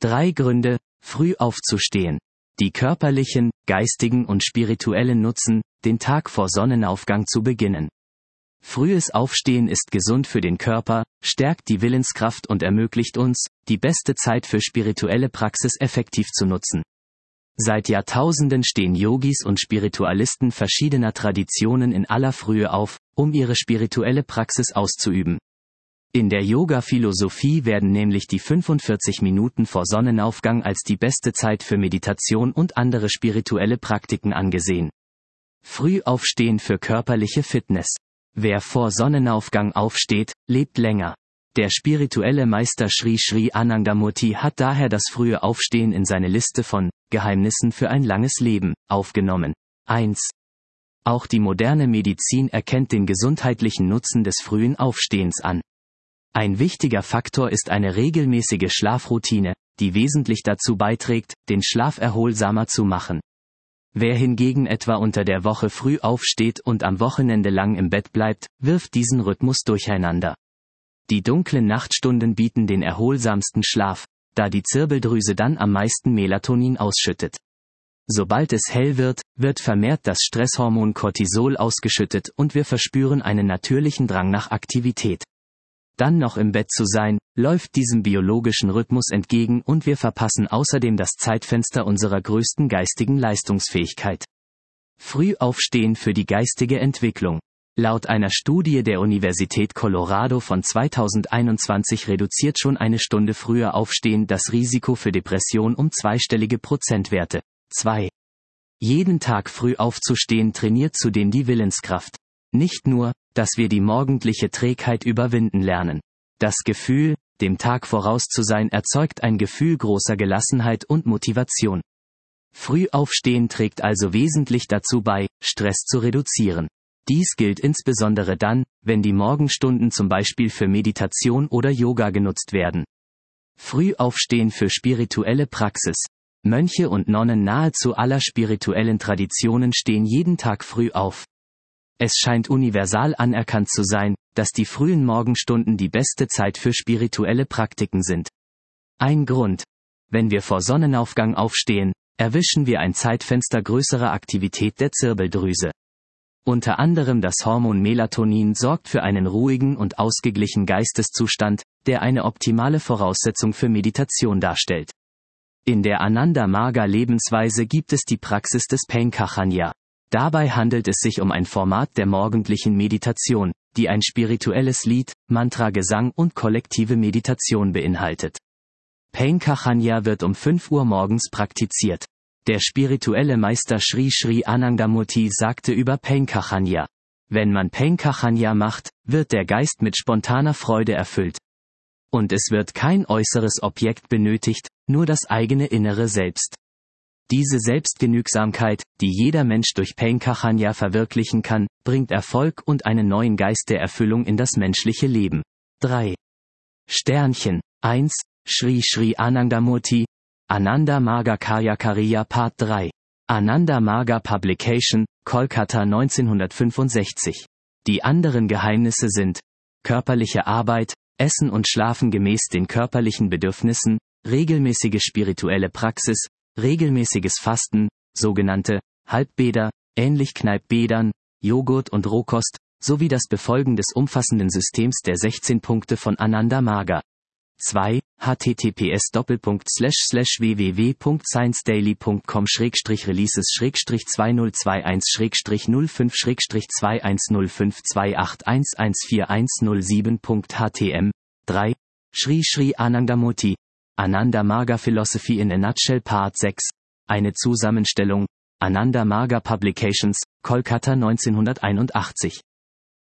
3 Gründe, früh aufzustehen. Die körperlichen, geistigen und spirituellen Nutzen, den Tag vor Sonnenaufgang zu beginnen. Frühes Aufstehen ist gesund für den Körper, stärkt die Willenskraft und ermöglicht uns, die beste Zeit für spirituelle Praxis effektiv zu nutzen. Seit Jahrtausenden stehen Yogis und Spiritualisten verschiedener Traditionen in aller Frühe auf, um ihre spirituelle Praxis auszuüben. In der Yoga-Philosophie werden nämlich die 45 Minuten vor Sonnenaufgang als die beste Zeit für Meditation und andere spirituelle Praktiken angesehen. Früh aufstehen für körperliche Fitness. Wer vor Sonnenaufgang aufsteht, lebt länger. Der spirituelle Meister Sri Sri Anandamurti hat daher das frühe Aufstehen in seine Liste von Geheimnissen für ein langes Leben aufgenommen. 1. Auch die moderne Medizin erkennt den gesundheitlichen Nutzen des frühen Aufstehens an. Ein wichtiger Faktor ist eine regelmäßige Schlafroutine, die wesentlich dazu beiträgt, den Schlaf erholsamer zu machen. Wer hingegen etwa unter der Woche früh aufsteht und am Wochenende lang im Bett bleibt, wirft diesen Rhythmus durcheinander. Die dunklen Nachtstunden bieten den erholsamsten Schlaf, da die Zirbeldrüse dann am meisten Melatonin ausschüttet. Sobald es hell wird, wird vermehrt das Stresshormon Cortisol ausgeschüttet und wir verspüren einen natürlichen Drang nach Aktivität. Dann noch im Bett zu sein, läuft diesem biologischen Rhythmus entgegen und wir verpassen außerdem das Zeitfenster unserer größten geistigen Leistungsfähigkeit. Früh aufstehen für die geistige Entwicklung. Laut einer Studie der Universität Colorado von 2021 reduziert schon eine Stunde früher Aufstehen das Risiko für Depression um zweistellige Prozentwerte. 2. Jeden Tag früh aufzustehen trainiert zudem die Willenskraft. Nicht nur, dass wir die morgendliche Trägheit überwinden lernen. Das Gefühl, dem Tag voraus zu sein, erzeugt ein Gefühl großer Gelassenheit und Motivation. Früh aufstehen trägt also wesentlich dazu bei, Stress zu reduzieren. Dies gilt insbesondere dann, wenn die Morgenstunden zum Beispiel für Meditation oder Yoga genutzt werden. Früh aufstehen für spirituelle Praxis. Mönche und Nonnen nahezu aller spirituellen Traditionen stehen jeden Tag früh auf. Es scheint universal anerkannt zu sein, dass die frühen Morgenstunden die beste Zeit für spirituelle Praktiken sind. Ein Grund. Wenn wir vor Sonnenaufgang aufstehen, erwischen wir ein Zeitfenster größerer Aktivität der Zirbeldrüse. Unter anderem das Hormon Melatonin sorgt für einen ruhigen und ausgeglichenen Geisteszustand, der eine optimale Voraussetzung für Meditation darstellt. In der Ananda Marga Lebensweise gibt es die Praxis des Pankajanya. Dabei handelt es sich um ein Format der morgendlichen Meditation, die ein spirituelles Lied, Mantra-Gesang und kollektive Meditation beinhaltet. Pankajanya wird um 5 Uhr morgens praktiziert. Der spirituelle Meister Sri Sri Anandamurti sagte über Pankajanya: Wenn man Pankajanya macht, wird der Geist mit spontaner Freude erfüllt. Und es wird kein äußeres Objekt benötigt, nur das eigene innere Selbst. Diese Selbstgenügsamkeit, die jeder Mensch durch Pankajanya verwirklichen kann, bringt Erfolg und einen neuen Geist der Erfüllung in das menschliche Leben. 3. Sternchen. 1. Sri Sri Anandamurti. Ananda Marga Karya Part 3. Ananda Marga Publication, Kolkata 1965. Die anderen Geheimnisse sind: körperliche Arbeit, Essen und Schlafen gemäß den körperlichen Bedürfnissen, regelmäßige spirituelle Praxis, regelmäßiges Fasten, sogenannte Halbbäder, ähnlich Kneippbädern, Joghurt und Rohkost, sowie das Befolgen des umfassenden Systems der 16 Punkte von Ananda Marga. 2. https://www.sciencedailypunkt.com/releases/2025/05/2021-05214107.htm. 3. Sri Sri Anandamurti. Ananda Marga Philosophy in a Nutshell Part 6. Eine Zusammenstellung. Ananda Marga Publications, Kolkata 1981.